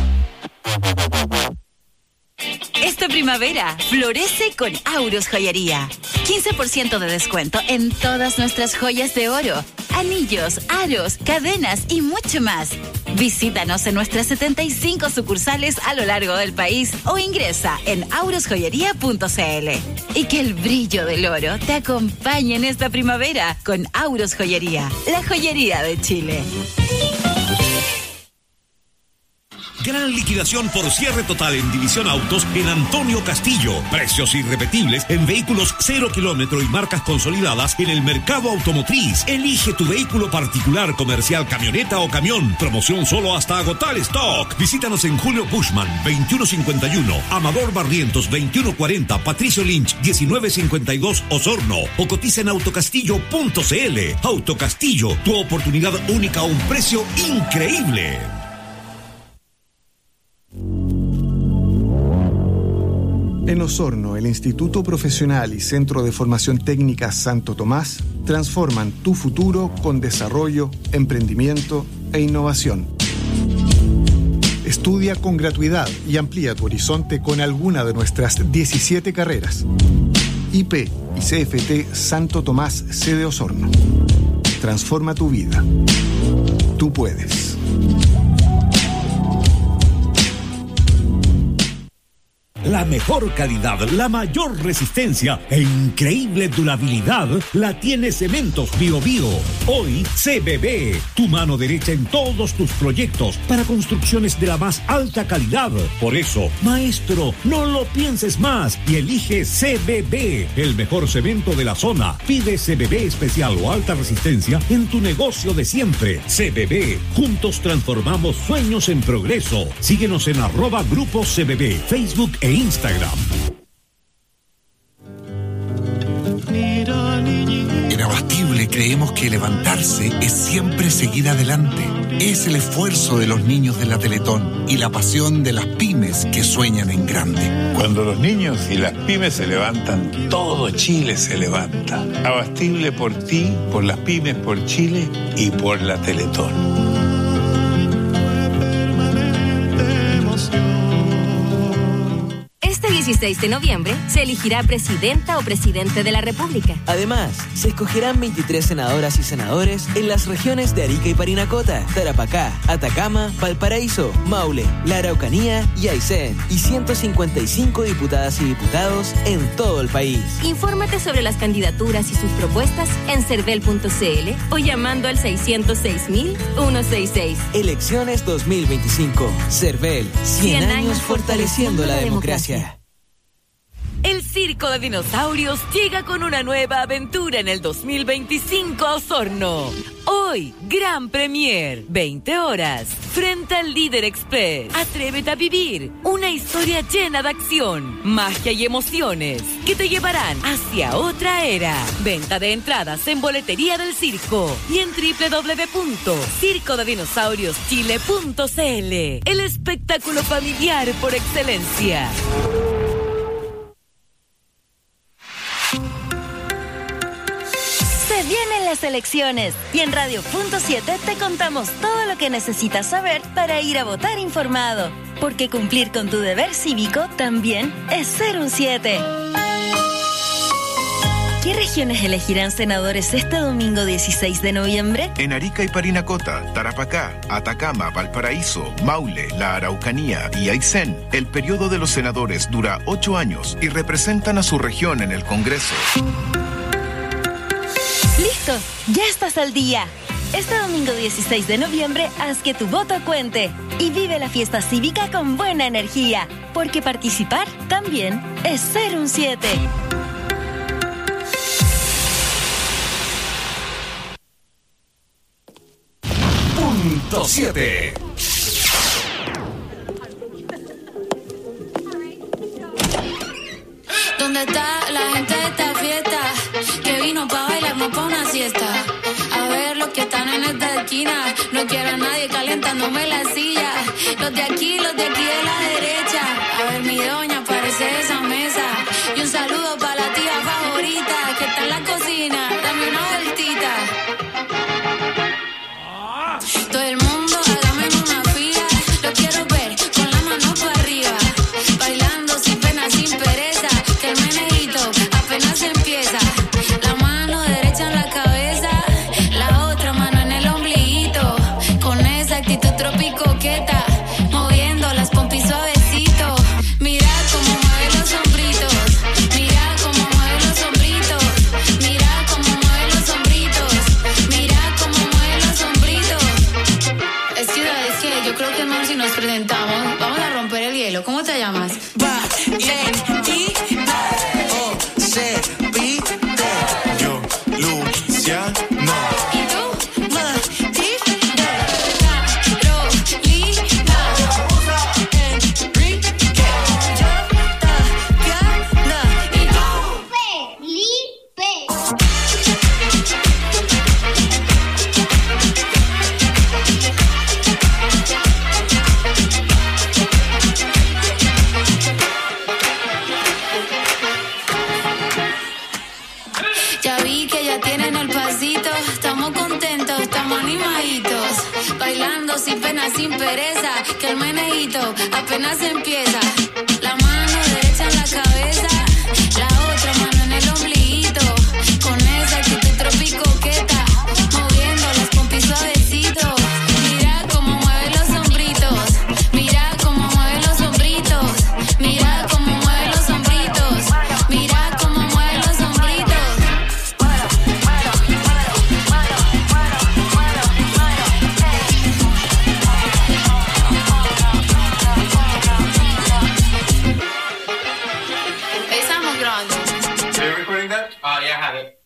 Esta primavera, florece con Auros Joyería. 15% de descuento en todas nuestras joyas de oro, anillos, aros, cadenas y mucho más. Visítanos en nuestras 75 sucursales a lo largo del país o ingresa en aurosjoyería.cl. Y que el brillo del oro te acompañe en esta primavera con Auros Joyería, la joyería de Chile. Gran liquidación por cierre total en División Autos en Antonio Castillo. Precios irrepetibles en vehículos 0 kilómetro y marcas consolidadas en el mercado automotriz. Elige tu vehículo particular, comercial, camioneta o camión. Promoción solo hasta agotar stock. Visítanos en Julio Bushman, 2151, Amador Barrientos, 2140, Patricio Lynch, 1952, Osorno. O cotiza en autocastillo.cl. Autocastillo, tu oportunidad única a un precio increíble. En Osorno, el Instituto Profesional y Centro de Formación Técnica Santo Tomás transforman tu futuro con desarrollo, emprendimiento e innovación. Estudia con gratuidad y amplía tu horizonte con alguna de nuestras 17 carreras. IP y CFT Santo Tomás, sede Osorno. Transforma tu vida. Tú puedes. La mejor calidad, la mayor resistencia e increíble durabilidad la tiene Cementos Bio Bio. Hoy, CBB, tu mano derecha en todos tus proyectos para construcciones de la más alta calidad. Por eso, maestro, no lo pienses más y elige CBB, el mejor cemento de la zona. Pide CBB especial o alta resistencia en tu negocio de siempre. CBB, juntos transformamos sueños en progreso. Síguenos en @Grupo CBB, Facebook e Instagram. En Abastible creemos que levantarse es siempre seguir adelante. Es el esfuerzo de los niños de la Teletón y la pasión de las pymes que sueñan en grande. Cuando los niños y las pymes se levantan, todo Chile se levanta. Abastible por ti, por las pymes, por Chile y por la Teletón. Este 16 de noviembre se elegirá presidenta o presidente de la República. Además, se escogerán 23 senadoras y senadores en las regiones de Arica y Parinacota, Tarapacá, Atacama, Valparaíso, Maule, la Araucanía y Aysén, y 155 diputadas y diputados en todo el país. Infórmate sobre las candidaturas y sus propuestas en cervel.cl o llamando al 606.166. Elecciones 2025. Cervel, 100 años fortaleciendo la democracia. El Circo de Dinosaurios llega con una nueva aventura en el 2025 a Osorno. Hoy, Gran Premier, 20 horas, frente al Líder Express. Atrévete a vivir una historia llena de acción, magia y emociones que te llevarán hacia otra era. Venta de entradas en Boletería del Circo y en www.circodedinosaurioschile.cl. El espectáculo familiar por excelencia. Se vienen las elecciones y en Radio.7 te contamos todo lo que necesitas saber para ir a votar informado. Porque cumplir con tu deber cívico también es ser un 7. ¿Qué regiones elegirán senadores este domingo 16 de noviembre? En Arica y Parinacota, Tarapacá, Atacama, Valparaíso, Maule, la Araucanía y Aysén, el periodo de los senadores dura 8 años y representan a su región en el Congreso. ¡Listo! ¡Ya estás al día! Este domingo 16 de noviembre, haz que tu voto cuente y vive la fiesta cívica con buena energía, porque participar también es ser un 7. Punto 7. ¿Dónde está la gente de esta fiesta? Que vino pa' bailar, no pa' una siesta. A ver los que están en esta esquina. No quiero a nadie calentándome la silla. Los de aquí de la derecha. A ver mi doña, parece esa mesa. Y un saludo pa' la tía favorita que está en la cocina. Dame una vueltita. Todo el mundo, hágame que no si nos presentamos. Vamos a romper el hielo. ¿Cómo te llamas? Yo, Luciano. ¿Y tú? Ya vi que ya tienen el pasito. Estamos contentos, estamos animaditos. Bailando sin pena, sin pereza. Que el menejito apenas empieza. La mano derecha en la cabeza, la otra mano en el ombliguito. Con esa actitud tropicoqueta, moviendo las pompis suavecito. Mira cómo mueve los hombritos. Mira cómo mueve los hombritos. Mira cómo mueve los hombritos. Mira cómo mueve los hombritos. Estamos grabando. Are you recording that? Oh, yeah, I have it.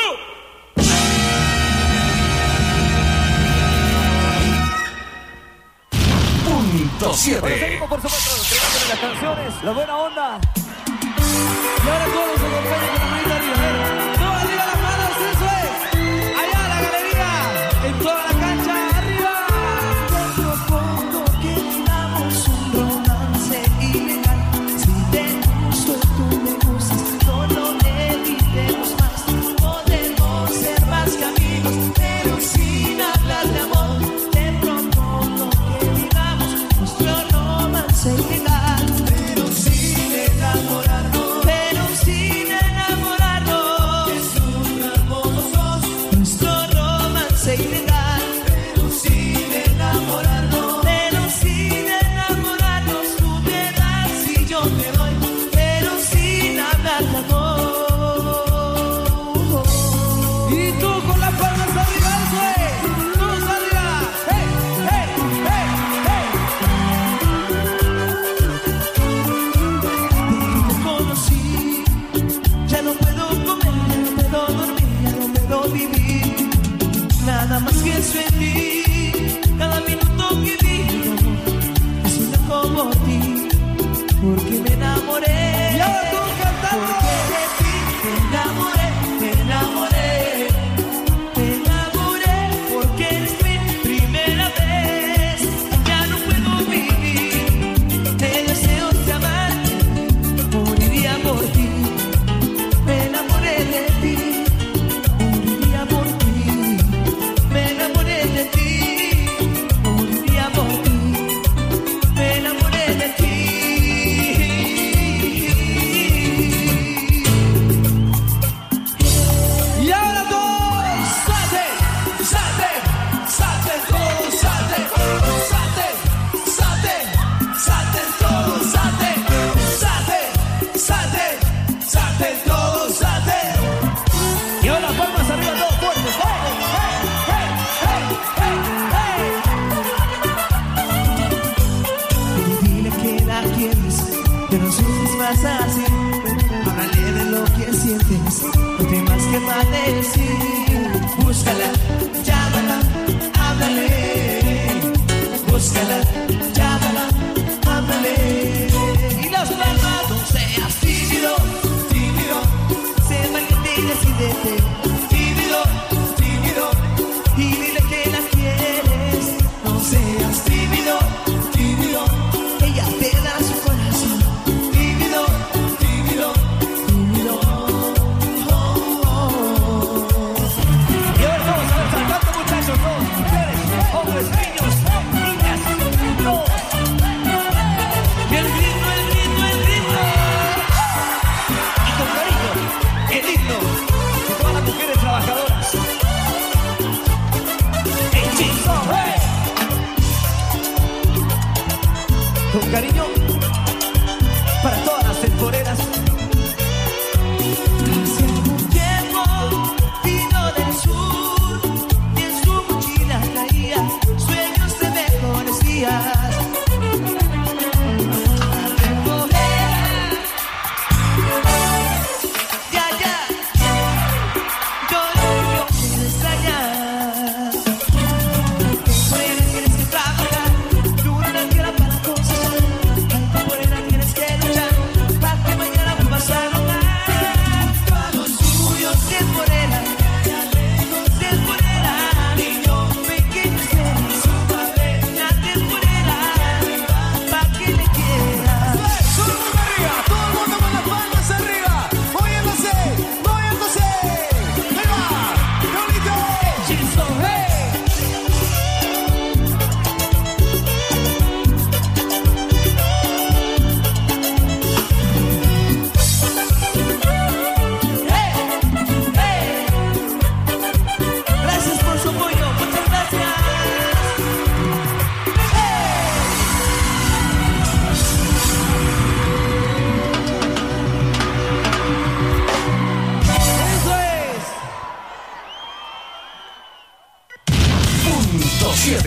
Punto 7. Seguimos, por supuesto, creando las canciones, la buena onda. Y ahora todos se acompañan con la manita arriba. Todos arriba las manos, eso es. Allá la galería, en toda la cancha, arriba. Propongo que tengamos un romance ilegal. Si te gusto, tú me gustas, no lo evitemos más. Podemos ser más que amigos, pero sin hablar de amor. Te propongo que vivamos nuestro romance ilegal, pero sin enamorarnos. Pero sin enamorarnos, que suframos los dos nuestro romance ilegal, pero sin enamorarnos. Pero sin enamorarnos, tú me das y yo te doy, pero sin hablar de amor. Y tú con las palmas arriba, eso es. Todos arriba. ¡Hey, hey, hey, hey! Desde que te conocí, ya no puedo comer, ya no puedo dormir, ya no puedo vivir. Nada más pienso en ti, cada minuto que vivo, me siento como ti, porque me enamoré. Y ahora tú cantando. Porque de ti me enamoré, me enamoré, me enamoré, porque eres mi primera vez. Ya no puedo vivir, te deseo de amarte, moriría por ti. Me enamoré de ti, moriría por ti. Me enamoré de ti, moriría por ti. Me enamoré de ti. Y ahora todos. Salte, salte, salte todos, salte, salte, salte, salte todos, salte, salte, salte, salte todos, salte. Y ahora palmas arriba, todos fuertes. Dile que la quieres, pero sufres más así. Háblale de lo que sientes, no hay más que padecir. Búscala, llámala, háblale. Búscala, llámala, háblale. Y las palmas, no seas tímido, tímido. Sé valiente y decídete. Tímido, tímido. Y dile que la quieres, no seas tímido, tímido. Ella te da su corazón. Tímido, tímido, tímido. Oh, oh. Y ahora vamos a ver saltando, muchachos, todos. Mujeres, hombres, niños, niñas, todos. Y el ritmo, el ritmo, el ritmo. Y con cariño, el himno de todas las mujeres trabajadoras. Hechizo, ¡hey! Con cariño para todas las temporeras. Hace algún tiempo vino del sur y en su mochila traía sueños de mejores días.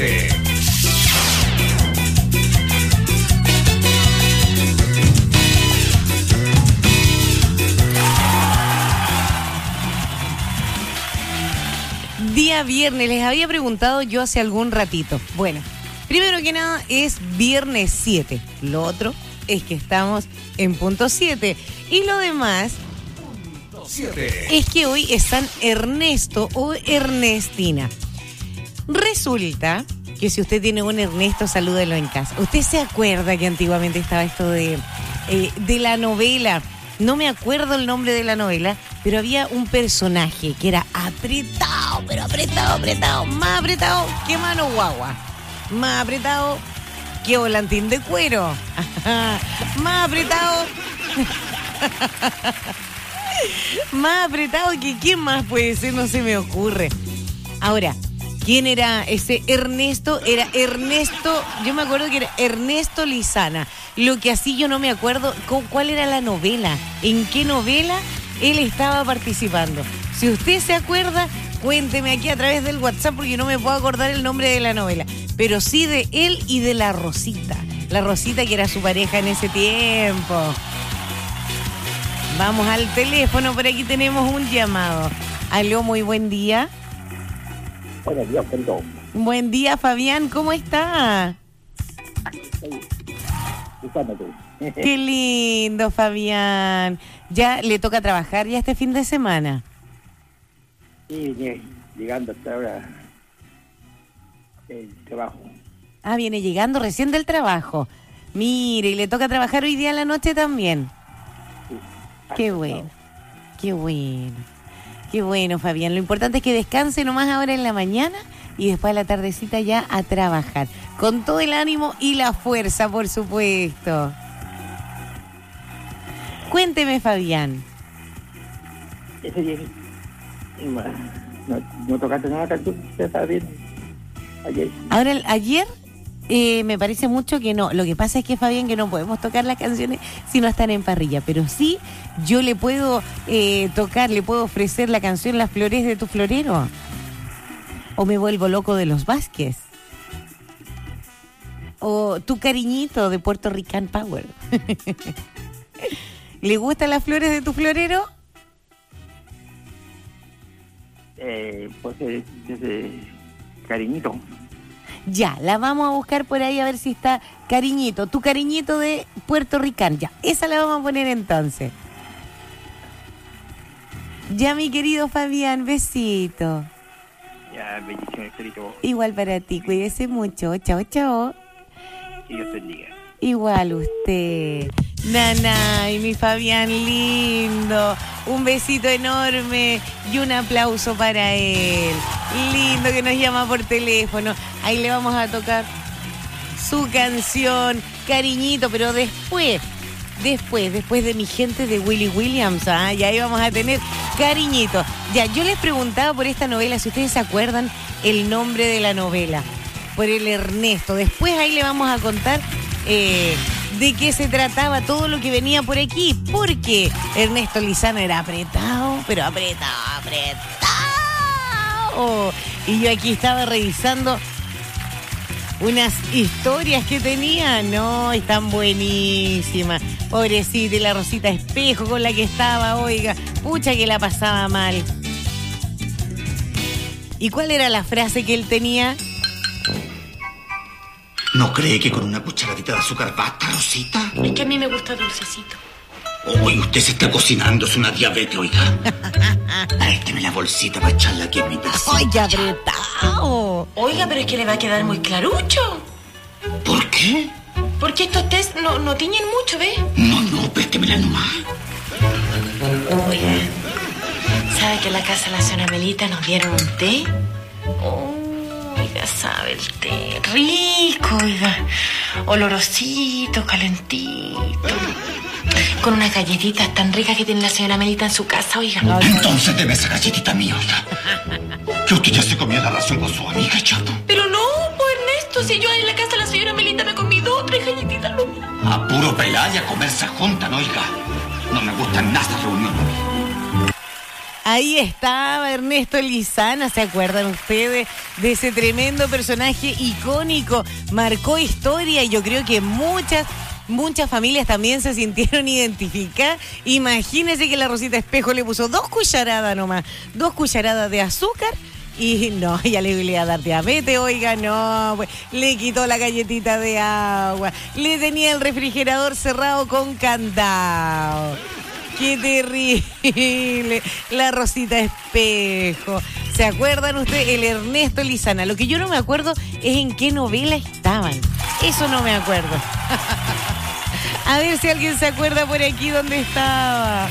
7. Día viernes, les había preguntado yo hace algún ratito. Bueno, primero que nada es viernes 7. Lo otro es que estamos en punto 7. Y lo demás es que hoy es San Ernesto o Ernestina. Resulta que si usted tiene un Ernesto, salúdelo en casa. ¿Usted se acuerda que antiguamente estaba esto de la novela? No me acuerdo el nombre de la novela, pero había un personaje que era apretado, pero apretado, más apretado que mano guagua, más apretado que volantín de cuero, más apretado, más apretado que quién más puede ser, no se me ocurre. Ahora, ¿quién era ese Ernesto? Era Ernesto, yo me acuerdo que era Ernesto Lizana. Lo que así yo no me acuerdo cuál era la novela, en qué novela él estaba participando. Si usted se acuerda, cuénteme aquí a través del WhatsApp porque no me puedo acordar el nombre de la novela. Pero sí de él y de la Rosita. La Rosita que era su pareja en ese tiempo. Vamos al teléfono, por aquí tenemos un llamado. Aló, muy buen día. Buenos días, perdón. Buen día, Fabián, ¿cómo está? Qué lindo, Fabián. ¿Ya le toca trabajar ya este fin de semana? Sí, llegando hasta ahora del trabajo. Ah, viene llegando recién del trabajo. Mire, y le toca trabajar hoy día a la noche también. Sí. Qué bueno, qué bueno. Qué bueno, Fabián. Lo importante es que descanse nomás ahora en la mañana y después a la tardecita ya a trabajar. Con todo el ánimo y la fuerza, por supuesto. Cuénteme, Fabián. Ese día no tocaste nada, canción, está bien. Ayer. Ahora, ayer me parece mucho que no. Lo que pasa es que, Fabián, que no podemos tocar las canciones si no están en parrilla. Pero sí, yo le puedo tocar, le puedo ofrecer la canción Las Flores de tu Florero. O Me Vuelvo Loco de los Vázquez. O Tu Cariñito de Puerto Rican Power. ¿Le gustan Las Flores de tu Florero? Pues ese Cariñito. Ya, la vamos a buscar por ahí a ver si está Cariñito. Tu Cariñito de Puerto Rican. Ya, esa la vamos a poner entonces. Ya, mi querido Fabián, besito. Ya, bendiciones, querido. Igual para ti, cuídese mucho. Chao, chao. Que Dios te bendiga. Igual usted. Nanay, mi Fabián lindo. Un besito enorme y un aplauso para él. Lindo que nos llama por teléfono. Ahí le vamos a tocar su canción, Cariñito, pero después de Mi Gente de Willy Williams, y ahí vamos a tener Cariñito. Ya, yo les preguntaba por esta novela, si ustedes se acuerdan el nombre de la novela, por el Ernesto. Después ahí le vamos a contar de qué se trataba todo lo que venía por aquí, porque Ernesto Lizana era apretado, pero apretado. Y yo aquí estaba revisando unas historias que tenía, no, están buenísimas. Pobrecita, y la Rosita Espejo con la que estaba, oiga, pucha que la pasaba mal. ¿Y cuál era la frase que él tenía? ¿No cree que con una cucharadita de azúcar basta, Rosita? Es que a mí me gusta dulcecito. Uy, usted se está cocinando, es una diabetes, oiga. Présteme la bolsita para echarla aquí en mi taza. ¡Ay, qué apretado! Oiga, pero es que le va a quedar muy clarucho. ¿Por qué? Porque estos test no tiñen mucho, ¿ves? No, préstemela nomás. Oiga, ¿sabe que en la casa de la señora Melita nos dieron un té? Oiga, sabe el té rico, oiga. Olorosito, calentito. Con unas galletitas tan ricas que tiene la señora Melita en su casa, oiga. Entonces debe esa galletita mía, oiga. Que usted ya se comió la ración con su amiga, chato. Pero no, pues Ernesto, si yo en la casa de la señora Melita me comí 2 o 3 galletitas, lo mismo. A puro pelar y a comerse juntan, oiga. No me gustan nada esas reuniones. Ahí estaba Ernesto Lizana, ¿se acuerdan ustedes de ese tremendo personaje icónico? Marcó historia y yo creo que muchas familias también se sintieron identificadas. Imagínense que la Rosita Espejo le puso 2 cucharadas nomás, 2 cucharadas de azúcar. Y no, ya le iba a dar diabetes, oiga, no, pues, le quitó la galletita de agua, le tenía el refrigerador cerrado con candado. ¡Qué terrible! La Rosita Espejo. ¿Se acuerdan ustedes? El Ernesto Lizana. Lo que yo no me acuerdo es en qué novela estaban. Eso no me acuerdo. A ver si alguien se acuerda por aquí dónde estaba.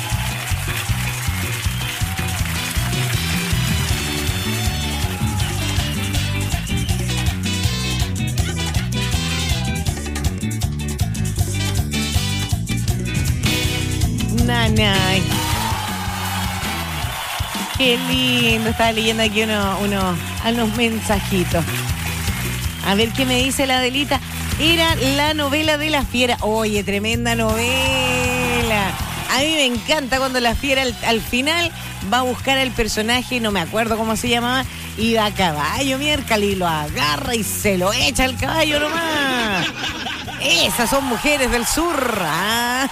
Nanay. Qué lindo. Estaba leyendo aquí unos mensajitos. A ver qué me dice la Adelita. Era la novela de La Fiera. Oye, tremenda novela. A mí me encanta cuando La Fiera al final va a buscar al personaje, no me acuerdo cómo se llamaba, y va a caballo, miércoles, y lo agarra y se lo echa al caballo nomás. Esas son mujeres del sur. ¿Ah?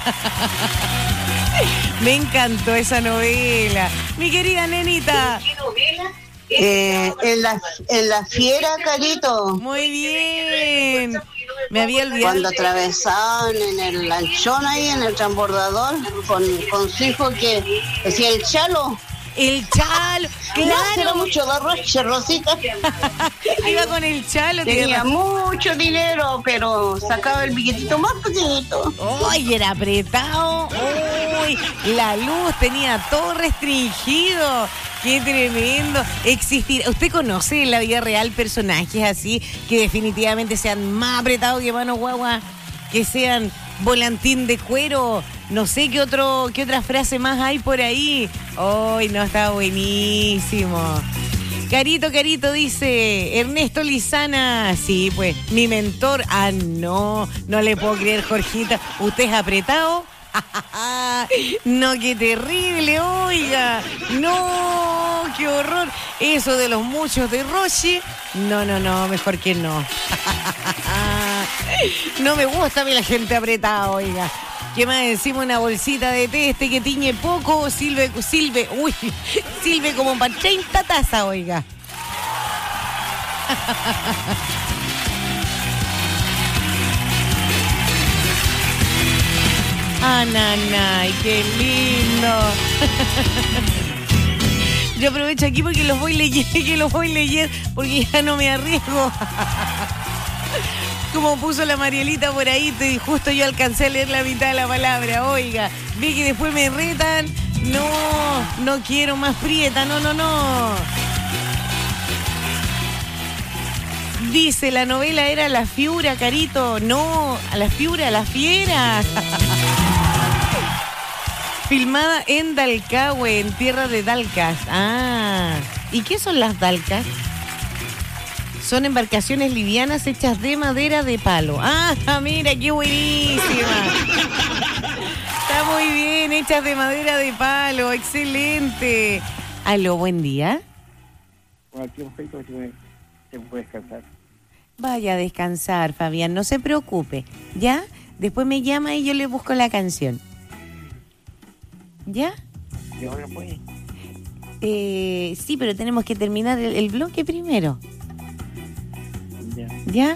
Me encantó esa novela. Mi querida nenita. ¿Qué novela? En la Fiera, Carito. Muy bien. Me había olvidado. Cuando atravesaban en el lanchón ahí, en el transbordador, con su hijo que decía el Chalo. El Chalo, claro. No era mucho derroche, Rosita. Iba con el Chalo. Tenía mucho dinero, pero sacaba el billetito más pequeñito. ¡Uy, era apretado! ¡Uy! La luz tenía todo restringido. ¡Qué tremendo! ¿Usted conoce en la vida real personajes así que definitivamente sean más apretados que mano guagua? Que sean volantín de cuero. No sé qué otra frase más hay por ahí. ¡Ay, no, está buenísimo! Carito dice, Ernesto Lizana. Sí, pues, mi mentor. Ah, no le puedo creer, Jorgita. ¿Usted es apretado? No, qué terrible, oiga. No, qué horror. Eso de los muchos de Roche. No, mejor que no. No me gusta a mí la gente apretada, oiga. ¿Qué más decimos? Una bolsita de té que tiñe poco, sirve como para 30 tazas, oiga. Ah, nanay, qué lindo. Yo aprovecho aquí porque los voy leyendo, porque ya no me arriesgo. Como puso la Marielita por ahí, justo yo alcancé a leer la mitad de la palabra. Oiga, vi que después me retan. No quiero más prieta, no. Dice, la novela era La Fiura, Carito. No, a La Fiura, La Fiera. Filmada en Dalcahue, en tierra de Dalcas. Ah, ¿y qué son las Dalcas? Son embarcaciones livianas hechas de madera de palo. Ah, mira, qué buenísima. Está muy bien, hechas de madera de palo. Excelente. Aló, buen día. Bueno, aquí un feito que se puede descansar. Vaya a descansar, Fabián, no se preocupe. ¿Ya? Después me llama y yo le busco la canción. ¿Ya? ¿Y ahora puede? Sí, pero tenemos que terminar el bloque primero. ¿Ya?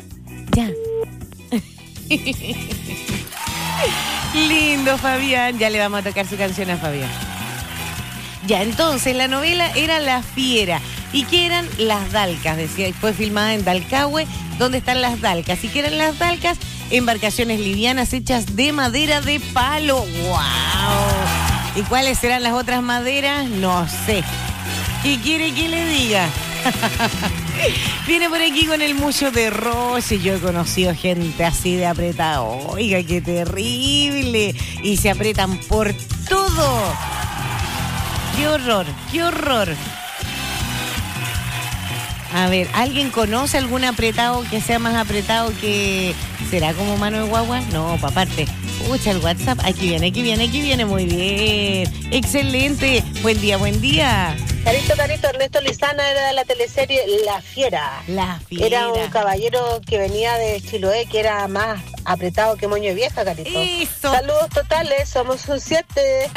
Lindo, Fabián. Ya le vamos a tocar su canción a Fabián. Ya, entonces la novela era La Fiera. ¿Y qué eran las Dalcas? Decía, fue filmada en Dalcahue, donde están las Dalcas. ¿Y qué eran las Dalcas? Embarcaciones livianas hechas de madera de palo. ¡Wow! ¿Y cuáles serán las otras maderas? No sé. ¿Qué quiere que le diga? Viene por aquí con el mucho de Roche. Yo he conocido gente así de apretada. Oiga, qué terrible. Y se apretan por todo. ¡Qué horror! A ver, ¿alguien conoce algún apretado que sea más apretado que... ¿Será como mano de guagua? No, pa' aparte. Escucha el WhatsApp. Aquí viene. Muy bien. Excelente. Buen día. Carito, Ernesto Lizana era de la teleserie La Fiera. La Fiera. Era un caballero que venía de Chiloé, que era más apretado que moño de vieja, Carito. Eso. Saludos totales, somos un 7.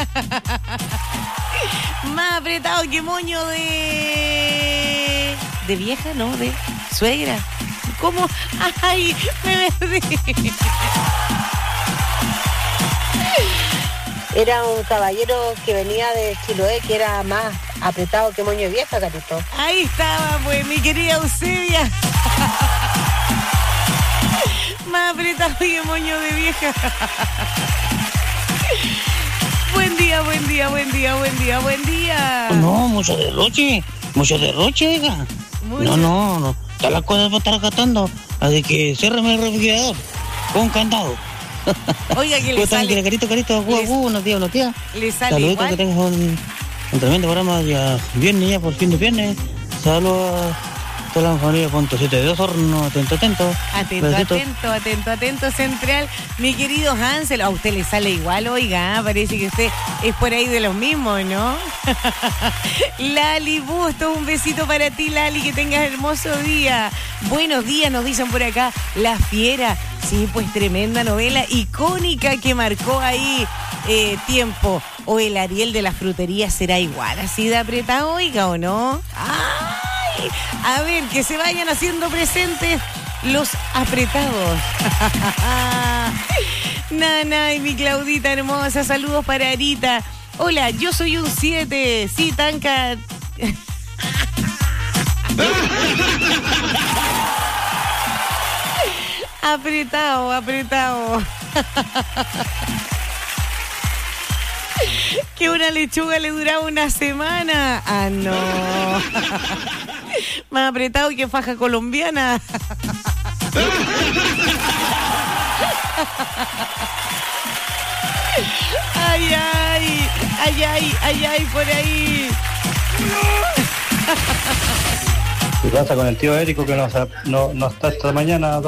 Más apretado que moño de vieja, no, de suegra. ¿Cómo? Ay, me perdí. Era un caballero que venía de Chiloé, que era más apretado que moño de vieja, Carito. Ahí estaba, pues, mi querida Eusebia. Más apretado que moño de vieja. Buen día. No, mucho derroche, oiga. No. Todas las cosas para estar gastando. Así que ciérrame el refrigerador con candado. Oiga, que le sale... Carito, buenos días. Le sale saluditos, igual. que tengas un tremendo programa ya viernes, ya por fin de viernes. Saludos a toda la familia .7 de Osorno, atento. Atento, Central. Mi querido Hansel, a usted le sale igual, oiga, parece que usted es por ahí de los mismos, ¿no? Lali Bustos, un besito para ti, Lali, que tengas hermoso día. Buenos días, nos dicen por acá, La Fiera. Sí, pues tremenda novela icónica que marcó ahí tiempo. O el Ariel de la frutería será igual, así de apretado, oiga, ¿o no? ¡Ay! A ver, que se vayan haciendo presentes los apretados. Nana y mi Claudita hermosa, saludos para Arita. Hola, yo soy un 7. Sí, Tanca. Apretado. Que una lechuga le duraba una semana. Ah, no. Más apretado que faja colombiana. Ay, por ahí. ¿Qué pasa con el tío Érico que no está esta mañana?